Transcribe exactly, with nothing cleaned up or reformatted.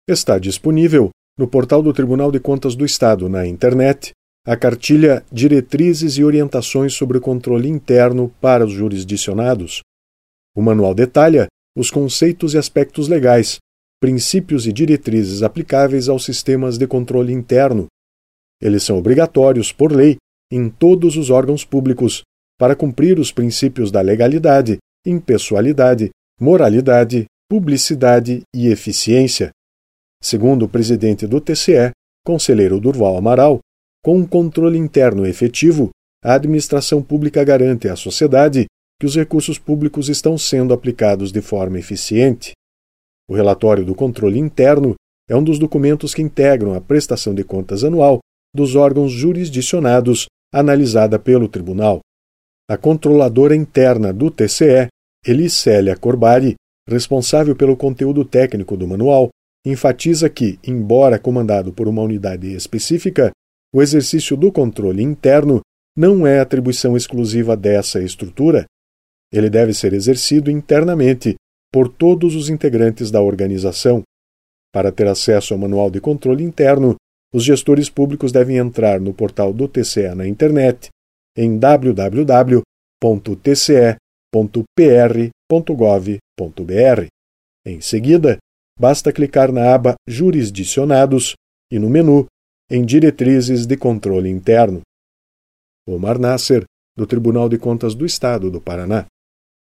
Está disponível no portal do Tribunal de Contas do Estado na internet a cartilha Diretrizes e Orientações sobre o Controle Interno para os Jurisdicionados. O manual detalha os conceitos e aspectos legais, princípios e diretrizes aplicáveis aos sistemas de controle interno. Eles são obrigatórios, por lei, em todos os órgãos públicos, para cumprir os princípios da legalidade, impessoalidade, moralidade, publicidade e eficiência. Segundo o presidente do T C E, conselheiro Durval Amaral, com um controle interno efetivo, a administração pública garante à sociedade que os recursos públicos estão sendo aplicados de forma eficiente. O relatório do controle interno é um dos documentos que integram a prestação de contas anual dos órgãos jurisdicionados analisada pelo Tribunal. A controladora interna do T C E, Elicélia Corbari, responsável pelo conteúdo técnico do manual, enfatiza que, embora comandado por uma unidade específica, o exercício do controle interno não é atribuição exclusiva dessa estrutura. Ele deve ser exercido internamente por todos os integrantes da organização. Para ter acesso ao manual de controle interno, os gestores públicos devem entrar no portal do T C E na internet em w w w ponto t c e ponto p r ponto gov ponto b r. Em seguida, basta clicar na aba Jurisdicionados e no menu em Diretrizes de Controle Interno. Omar Nasser, do Tribunal de Contas do Estado do Paraná.